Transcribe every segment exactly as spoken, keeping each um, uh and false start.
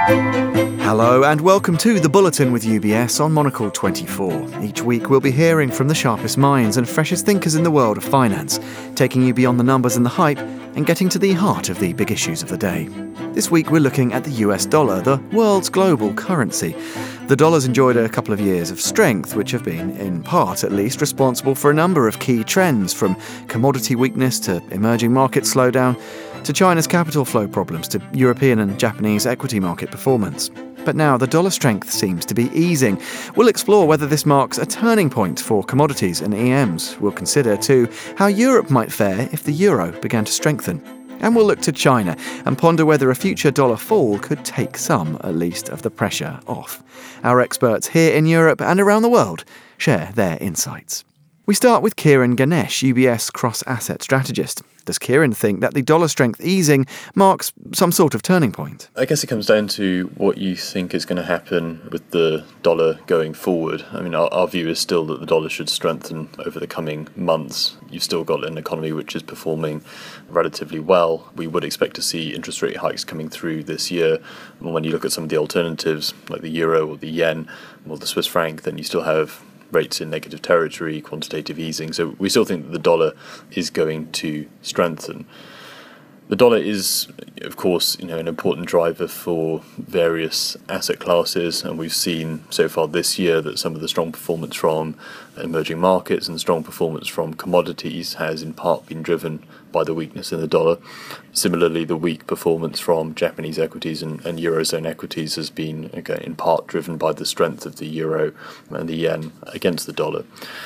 Hello and welcome to The Bulletin with U B S on Monocle twenty-four. Each week we'll be hearing from the sharpest minds and freshest thinkers in the world of finance, taking you beyond the numbers and the hype and getting to the heart of the big issues of the day. This week we're looking at the U S dollar, the world's global currency. The dollar's enjoyed a couple of years of strength, which have been, in part at least, responsible for a number of key trends, from commodity weakness to emerging market slowdown, to China's capital flow problems, to European and Japanese equity market performance. But now the dollar strength seems to be easing. We'll explore whether this marks a turning point for commodities and E Ms. We'll consider, too, how Europe might fare if the euro began to strengthen. And we'll look to China and ponder whether a future dollar fall could take some, at least, of the pressure off. Our experts here in Europe and around the world share their insights. We start with Kieran Ganesh, U B S cross-asset strategist. Does Kieran think that the dollar strength easing marks some sort of turning point? I guess it comes down to what you think is going to happen with the dollar going forward. I mean, our, our view is still that the dollar should strengthen over the coming months. You've still got an economy which is performing relatively well. We would expect to see interest rate hikes coming through this year. And when you look at some of the alternatives, like the euro or the yen or the Swiss franc, then you still have rates in negative territory, quantitative easing. So we still think that the dollar is going to strengthen. The dollar is, of course, you know, an important driver for various asset classes, and we've seen so far this year that some of the strong performance from emerging markets and strong performance from commodities has in part been driven by the weakness in the dollar. Similarly, the weak performance from Japanese equities and, and Eurozone equities has been, okay, in part driven by the strength of the euro and the yen against the dollar.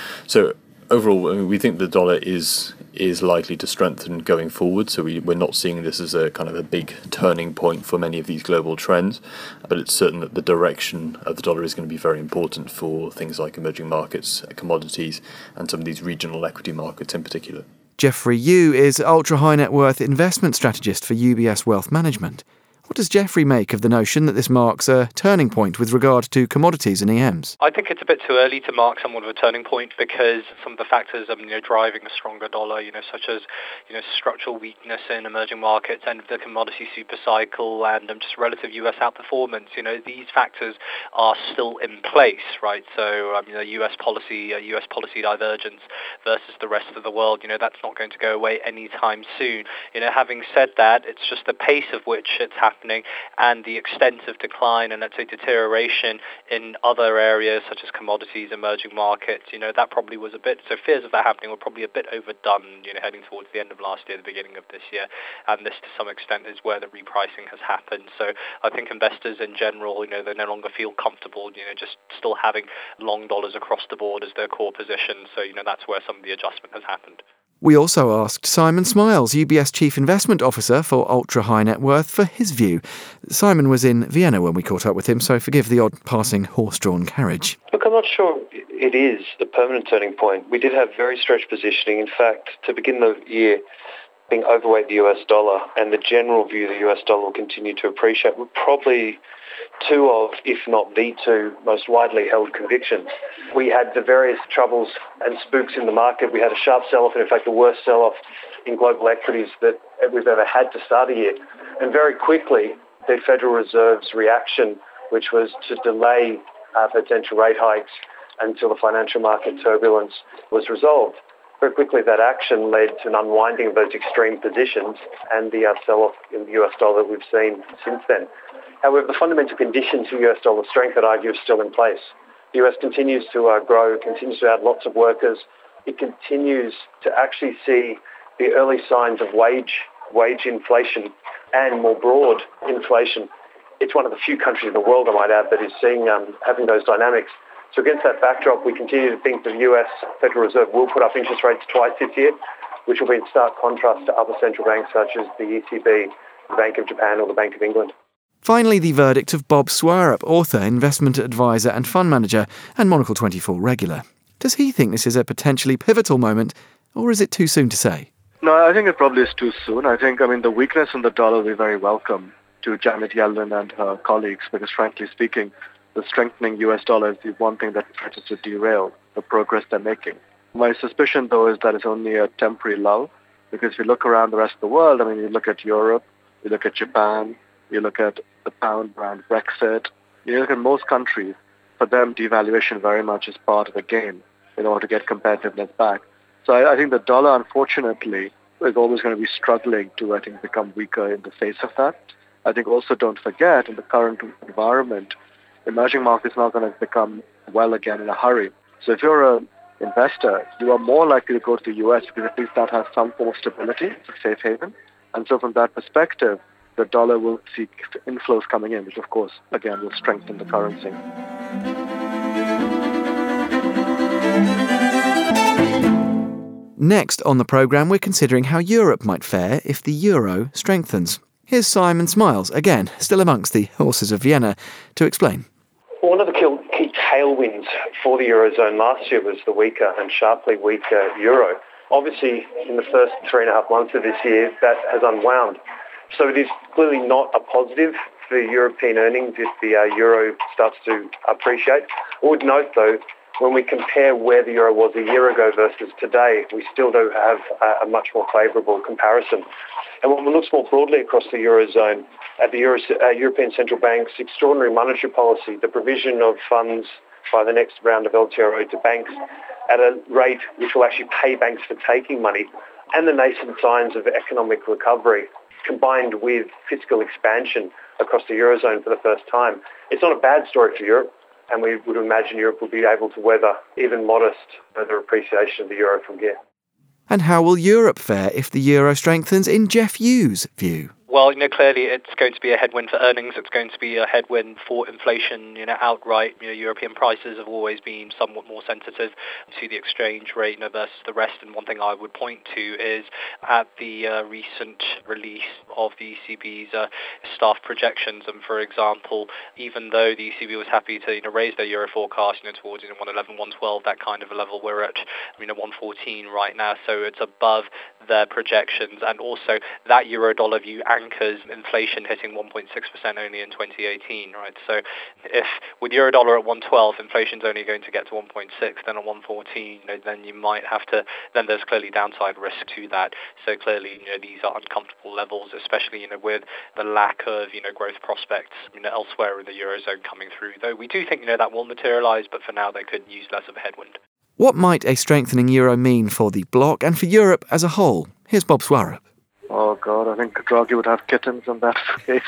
So overall, I mean, we think the dollar is is likely to strengthen going forward, so we, we're not seeing this as a kind of a big turning point for many of these global trends, but it's certain that the direction of the dollar is going to be very important for things like emerging markets, commodities, and some of these regional equity markets in particular. Jeffrey Yu is ultra-high net worth investment strategist for U B S Wealth Management. What does Jeffrey make of the notion that this marks a turning point with regard to commodities and E Ms? I think it's a bit too early to mark somewhat of a turning point because some of the factors um, you know, driving a stronger dollar, you know, such as you know structural weakness in emerging markets and the commodity super cycle and um, just relative U S outperformance, you know, these factors are still in place, right? So um, you know, U S policy, uh, U S policy divergence versus the rest of the world, you know, that's not going to go away anytime soon. You know, having said that, it's just the pace of which it's happening and the extent of decline and, let's say, deterioration in other areas such as commodities, emerging markets, you know, that probably was a bit, so fears of that happening were probably a bit overdone, you know, heading towards the end of last year, the beginning of this year, and this to some extent is where the repricing has happened. So I think investors in general, you know, they no longer feel comfortable, you know, just still having long dollars across the board as their core position, so, you know, that's where some of the adjustment has happened. We also asked Simon Smiles, U B S Chief Investment Officer for Ultra High Net Worth, for his view. Simon was in Vienna when we caught up with him, so forgive the odd passing horse-drawn carriage. Look, I'm not sure it is the permanent turning point. We did have very stretched positioning. In fact, to begin the year, being overweight the U S dollar and the general view the U S dollar will continue to appreciate were probably two of, if not the two, most widely held convictions. We had the various troubles and spooks in the market. We had a sharp sell-off, and in fact the worst sell-off in global equities that we've ever had to start a year. And very quickly, the Federal Reserve's reaction, which was to delay uh, potential rate hikes until the financial market turbulence was resolved. Very quickly, that action led to an unwinding of those extreme positions and the uh, sell-off in the U S dollar that we've seen since then. However, the fundamental conditions for U S dollar strength, I'd argue, are still in place. The U S continues to uh, grow, continues to add lots of workers. It continues to actually see the early signs of wage wage inflation and more broad inflation. It's one of the few countries in the world, I might add, that is seeing um, having those dynamics. So against that backdrop, we continue to think the U S Federal Reserve will put up interest rates twice this year, which will be in stark contrast to other central banks such as the E C B, the Bank of Japan or the Bank of England. Finally, the verdict of Bob Swarup, author, investment advisor and fund manager, and Monocle twenty-four regular. Does he think this is a potentially pivotal moment, or is it too soon to say? No, I think it probably is too soon. I think, I mean, the weakness in the dollar will be very welcome to Janet Yellen and her colleagues, because frankly speaking, the strengthening U S dollar is the one thing that threatens to derail the progress they're making. My suspicion, though, is that it's only a temporary lull, because if you look around the rest of the world, I mean, you look at Europe, you look at Japan, You look at the pound around Brexit. You look at most countries, for them, devaluation very much is part of the game in order to get competitiveness back. So I, I think the dollar, unfortunately, is always going to be struggling to, I think, become weaker in the face of that. I think also don't forget, in the current environment, emerging markets are not going to become well again in a hurry. So if you're an investor, you are more likely to go to the U S because at least that has some form of stability. It's a safe haven. And so from that perspective, the dollar will see inflows coming in, which of course, again, will strengthen the currency. Next on the programme, we're considering how Europe might fare if the euro strengthens. Here's Simon Smiles, again, still amongst the horses of Vienna, to explain. One of the key tailwinds for the Eurozone last year was the weaker and sharply weaker euro. Obviously, in the first three and a half months of this year, that has unwound. So it is clearly not a positive for European earnings if the uh, euro starts to appreciate. I would note, though, when we compare where the euro was a year ago versus today, we still do have a, a much more favourable comparison. And when we look more broadly across the Eurozone, at the Euro, uh, European Central Bank's extraordinary monetary policy, the provision of funds by the next round of L T R O to banks at a rate which will actually pay banks for taking money, and the nascent signs of economic recovery, combined with fiscal expansion across the Eurozone for the first time, it's not a bad story for Europe. And we would imagine Europe will be able to weather even modest further appreciation of the euro from here. And how will Europe fare if the euro strengthens, in Jeff Yu's view? Well, you know, clearly it's going to be a headwind for earnings. It's going to be a headwind for inflation, you know, outright. You know, European prices have always been somewhat more sensitive to the exchange rate, you know, versus the rest. And one thing I would point to is at the uh, recent release of the E C B's uh, staff projections. And for example, even though the E C B was happy to, you know, raise their euro forecast, you know, towards, you know, one eleven, one twelve, that kind of a level, we're at, you know, one fourteen right now. So it's above their projections. And also that euro dollar view anchors inflation hitting one point six percent only in twenty eighteen, right? So if with euro dollar at one twelve, inflation's only going to get to one point six, then at one fourteen, you know, then you might have to, then there's clearly downside risk to that. So clearly, you know, these are uncomfortable levels, especially, you know, with the lack of, you know, growth prospects, you know, elsewhere in the Eurozone coming through. Though we do think, you know, that will materialise, but for now they could use less of a headwind. What might a strengthening euro mean for the bloc and for Europe as a whole? Here's Bob Swarup. Oh, God, I think Draghi would have kittens in that case.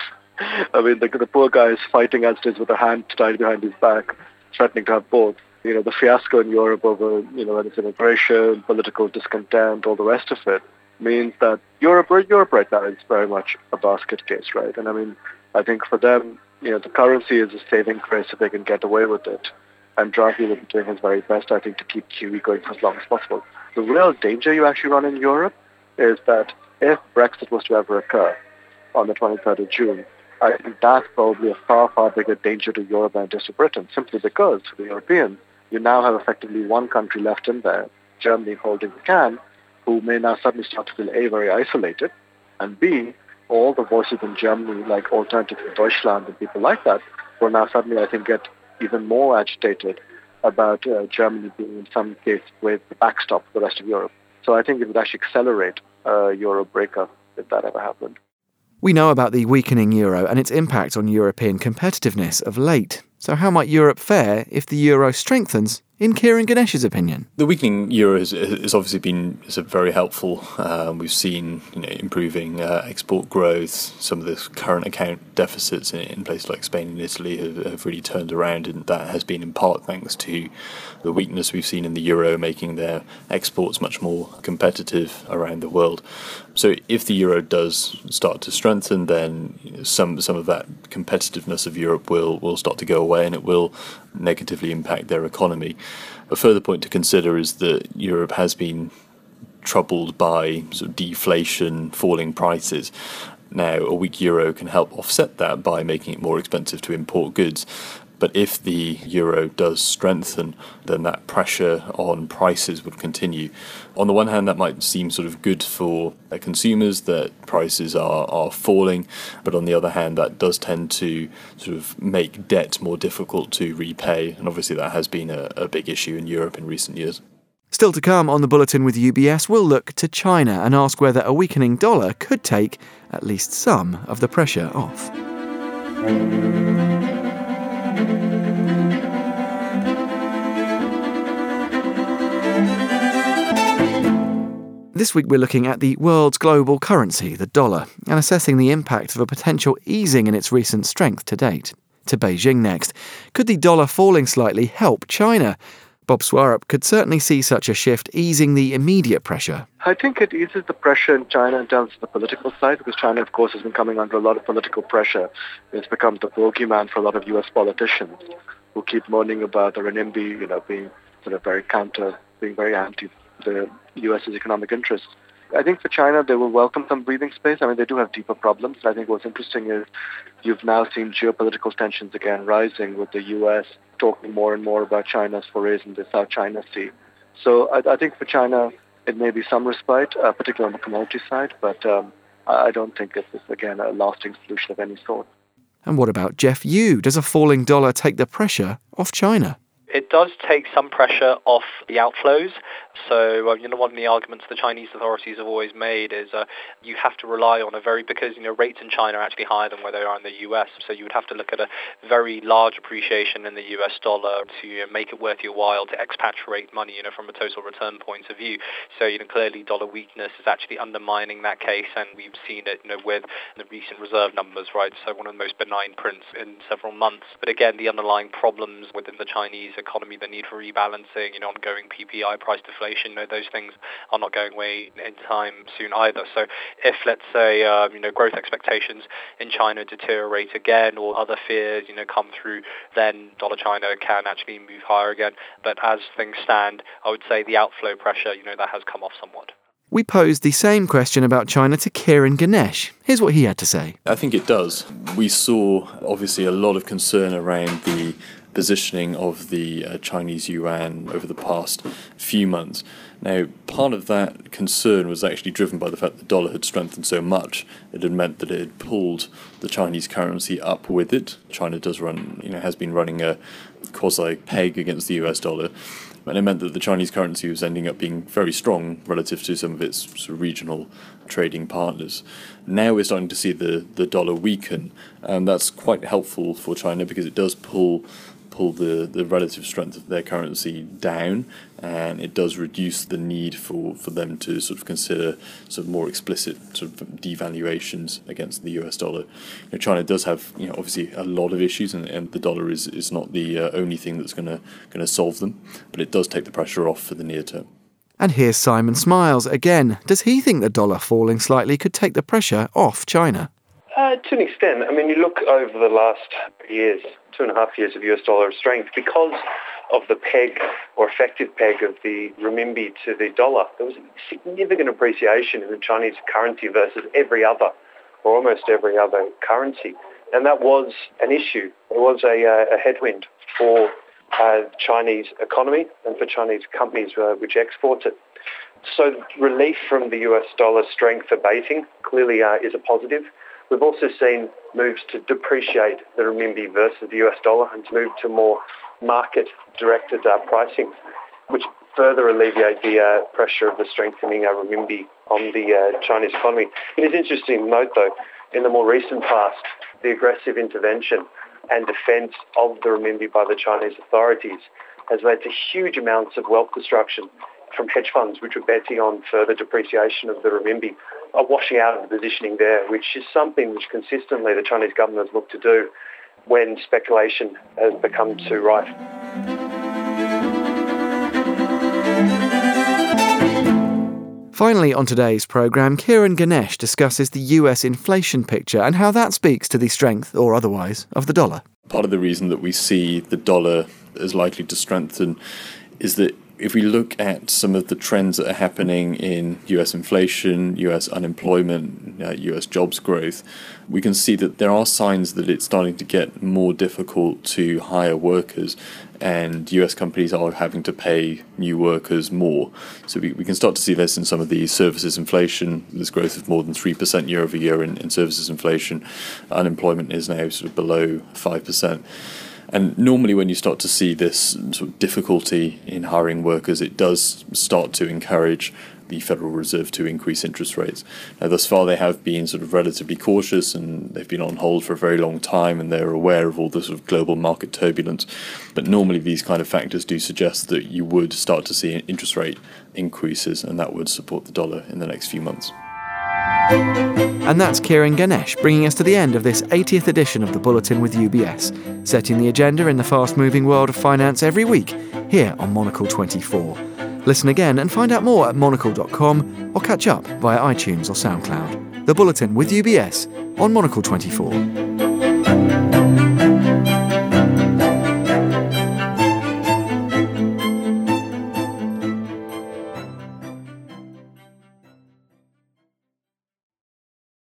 I mean, the, the poor guy is fighting as it is with a hand tied behind his back, threatening to have both. You know, the fiasco in Europe over, you know, whether it's immigration, political discontent, all the rest of it, means that Europe, Europe right now is very much a basket case, right? And I mean, I think for them, you know, the currency is a saving grace if they can get away with it. And Draghi will be doing his very best, I think, to keep Q E going for as long as possible. The real danger you actually run in Europe is that if Brexit was to ever occur on the twenty-third of June, I think that's probably a far, far bigger danger to Europe than it is to Britain, simply because for the Europeans, you now have effectively one country left in there, Germany holding the can, who may now suddenly start to feel A, very isolated, and B, all the voices in Germany, like Alternative for Deutschland and people like that, will now suddenly, I think, get even more agitated about uh, Germany being in some case with the backstop for the rest of Europe. So I think it would actually accelerate uh, Euro breakup if that ever happened. We know about the weakening euro and its impact on European competitiveness of late. So how might Europe fare if the euro strengthens, in Kieran Ganesh's opinion? The weakening euro has, has obviously been is very helpful. Um, we've seen, you know, improving uh, export growth. Some of the current account deficits in, in places like Spain and Italy have, have really turned around, and that has been in part thanks to the weakness we've seen in the euro, making their exports much more competitive around the world. So if the euro does start to strengthen, then, you know, some some of that competitiveness of Europe will, will start to go away, and it will negatively impact their economy. A further point to consider is that Europe has been troubled by sort of deflation, falling prices. Now, a weak euro can help offset that by making it more expensive to import goods. But if the euro does strengthen, then that pressure on prices would continue. On the one hand, that might seem sort of good for consumers, that prices are, are falling. But on the other hand, that does tend to sort of make debt more difficult to repay. And obviously that has been a, a big issue in Europe in recent years. Still to come on the Bulletin with U B S, we'll look to China and ask whether a weakening dollar could take at least some of the pressure off. This week we're looking at the world's global currency, the dollar, and assessing the impact of a potential easing in its recent strength to date. To Beijing next. Could the dollar falling slightly help China? Bob Swarup could certainly see such a shift easing the immediate pressure. I think it eases the pressure in China in terms of the political side, because China, of course, has been coming under a lot of political pressure. It's become the bogeyman for a lot of U S politicians who keep moaning about the renminbi, you know, being sort of very counter, being very anti the US's economic interests. I think for China, they will welcome some breathing space. I mean, they do have deeper problems. I think what's interesting is you've now seen geopolitical tensions again rising, with the U S talking more and more about China's forays in the South China Sea. So I, I think for China, it may be some respite, uh, particularly on the commodity side, but um, I don't think this is, again, a lasting solution of any sort. And what about Jeff Yu? Does a falling dollar take the pressure off China? It does take some pressure off the outflows. So, uh, you know, one of the arguments the Chinese authorities have always made is uh, you have to rely on a very, because, you know, rates in China are actually higher than where they are in the U S. So you would have to look at a very large appreciation in the U S dollar to, you know, make it worth your while to expatriate money, you know, from a total return point of view. So, you know, clearly dollar weakness is actually undermining that case, and we've seen it, you know, with the recent reserve numbers, right? So one of the most benign prints in several months. But again, the underlying problems within the Chinese economy, the need for rebalancing, you know, ongoing P P I, price deflation, you know, those things are not going away in time soon either. So if, let's say, um, you know, growth expectations in China deteriorate again, or other fears, you know, come through, then dollar China can actually move higher again. But as things stand, I would say the outflow pressure, you know, that has come off somewhat. We posed the same question about China to Kieran Ganesh. Here's what he had to say. I think it does. We saw, obviously, a lot of concern around the positioning of the uh, Chinese yuan over the past few months. Now, part of that concern was actually driven by the fact that the dollar had strengthened so much. It had meant that it had pulled the Chinese currency up with it. China does run, you know, has been running a quasi-peg against the U S dollar. And it meant that the Chinese currency was ending up being very strong relative to some of its sort of regional trading partners. Now we're starting to see the, the dollar weaken, and that's quite helpful for China because it does pull pull the, the relative strength of their currency down, and it does reduce the need for, for them to sort of consider sort of more explicit sort of devaluations against the U S dollar. You know, China does have, you know, obviously a lot of issues, and, and the dollar is, is not the uh, only thing that's going to going to solve them, but it does take the pressure off for the near term. And here's Simon Smiles again. Does he think the dollar falling slightly could take the pressure off China? Uh, to an extent. I mean, you look over the last years, two and a half years of U S dollar strength, because of the peg or effective peg of the renminbi to the dollar, there was significant appreciation in the Chinese currency versus every other, or almost every other currency. And that was an issue. It was a, a headwind for uh, Chinese economy and for Chinese companies uh, which export it. So relief from the U S dollar strength abating clearly uh, is a positive. We've also seen moves to depreciate the renminbi versus the U S dollar and to move to more market-directed uh, pricing, which further alleviate the uh, pressure of the strengthening uh, renminbi on the uh, Chinese economy. It is interesting to note, though, in the more recent past, the aggressive intervention and defence of the renminbi by the Chinese authorities has led to huge amounts of wealth destruction from hedge funds, which were betting on further depreciation of the renminbi, are washing out of the positioning there, which is something which consistently the Chinese government has looked to do when speculation has become too rife. Finally, on today's programme, Kieran Ganesh discusses the U S inflation picture and how that speaks to the strength, or otherwise, of the dollar. Part of the reason that we see the dollar as likely to strengthen is that if we look at some of the trends that are happening in U S inflation, U S unemployment, uh, U S jobs growth, we can see that there are signs that it's starting to get more difficult to hire workers, and U S companies are having to pay new workers more. So we, we can start to see this in some of the services inflation. There's growth of more than three percent year over year in, in services inflation. Unemployment is now sort of below five percent. And normally when you start to see this sort of difficulty in hiring workers, it does start to encourage the Federal Reserve to increase interest rates. Now, thus far they have been sort of relatively cautious, and they've been on hold for a very long time, and they're aware of all the sort of global market turbulence. But normally these kind of factors do suggest that you would start to see interest rate increases, and that would support the dollar in the next few months. And that's Kieran Ganesh, bringing us to the end of this eightieth edition of the Bulletin with U B S, setting the agenda in the fast-moving world of finance every week here on Monocle twenty-four. Listen again and find out more at monocle dot com or catch up via iTunes or SoundCloud. The Bulletin with U B S on Monocle twenty-four.